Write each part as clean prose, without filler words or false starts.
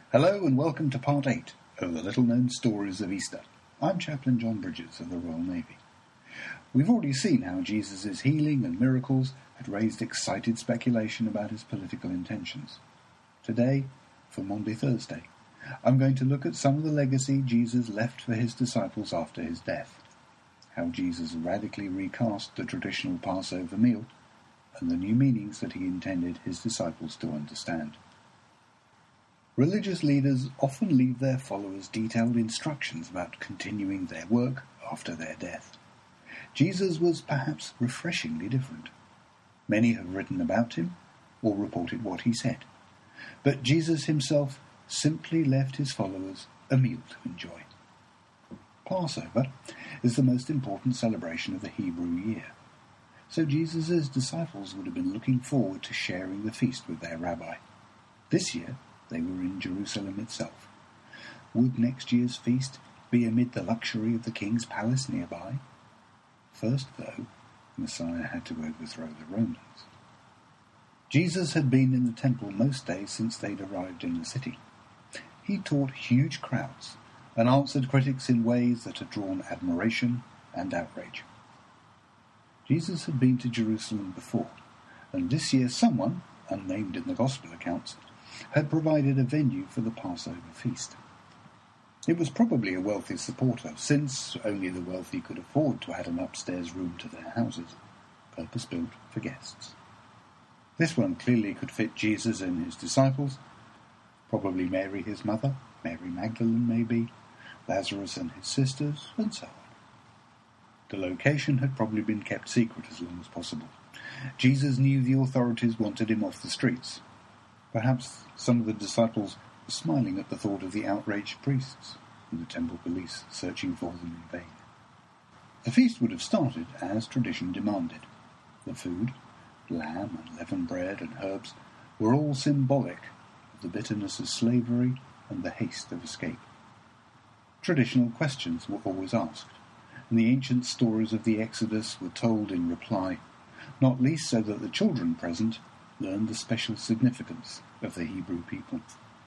Hello and welcome to Part 8 of the little-known stories of Easter. I'm Chaplain John Bridges of the Royal Navy. We've already seen how Jesus' healing and miracles had raised excited speculation about his political intentions. Today, for Maundy Thursday, I'm going to look at some of the legacy Jesus left for his disciples after his death, how Jesus radically recast the traditional Passover meal, and the new meanings that he intended his disciples to understand. Religious leaders often leave their followers detailed instructions about continuing their work after their death. Jesus was perhaps refreshingly different. Many have written about him or reported what he said, but Jesus himself simply left his followers a meal to enjoy. Passover is the most important celebration of the Hebrew year, so Jesus' disciples would have been looking forward to sharing the feast with their rabbi. This year, they were in Jerusalem itself. Would next year's feast be amid the luxury of the king's palace nearby? First, though, Messiah had to overthrow the Romans. Jesus had been in the temple most days since they'd arrived in the city. He taught huge crowds and answered critics in ways that had drawn admiration and outrage. Jesus had been to Jerusalem before, and this year someone, unnamed in the Gospel accounts, had provided a venue for the Passover feast. It was probably a wealthy supporter, since only the wealthy could afford to add an upstairs room to their houses, purpose-built for guests. This one clearly could fit Jesus and his disciples, probably Mary his mother, Mary Magdalene maybe, Lazarus and his sisters, and so on. The location had probably been kept secret as long as possible. Jesus knew the authorities wanted him off the streets. Perhaps some of the disciples were smiling at the thought of the outraged priests and the temple police searching for them in vain. The feast would have started as tradition demanded. The food, lamb and leavened bread and herbs, were all symbolic of the bitterness of slavery and the haste of escape. Traditional questions were always asked, and the ancient stories of the Exodus were told in reply, not least so that the children present learned the special significance of the Hebrew people.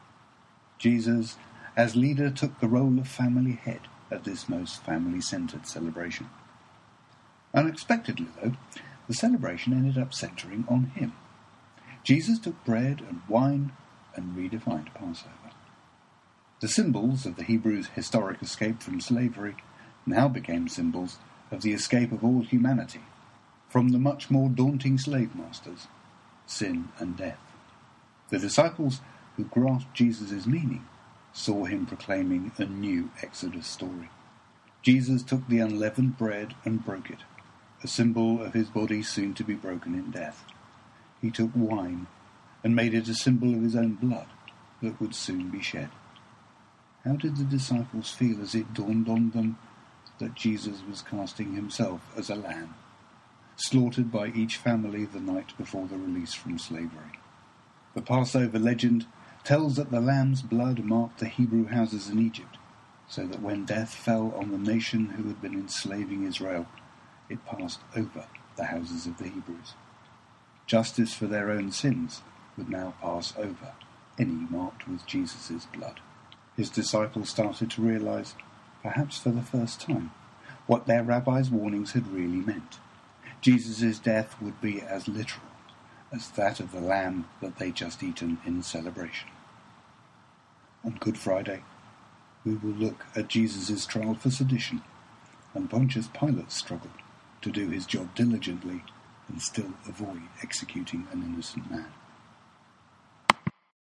Jesus, as leader, took the role of family head at this most family-centered celebration. Unexpectedly, though, the celebration ended up centering on him. Jesus took bread and wine and redefined Passover. The symbols of the Hebrews' historic escape from slavery now became symbols of the escape of all humanity from the much more daunting slave masters, sin and death. The disciples who grasped Jesus' meaning saw him proclaiming a new Exodus story. Jesus took the unleavened bread and broke it, a symbol of his body soon to be broken in death. He took wine and made it a symbol of his own blood that would soon be shed. How did the disciples feel as it dawned on them that Jesus was casting himself as a lamb, slaughtered by each family the night before the release from slavery? The Passover legend tells that the lamb's blood marked the Hebrew houses in Egypt, so that when death fell on the nation who had been enslaving Israel, it passed over the houses of the Hebrews. Justice for their own sins would now pass over any marked with Jesus' blood. His disciples started to realize, perhaps for the first time, what their rabbi's warnings had really meant. Jesus' death would be as literal as that of the lamb that they'd just eaten in celebration. On Good Friday, we will look at Jesus' trial for sedition and Pontius Pilate's struggle to do his job diligently and still avoid executing an innocent man.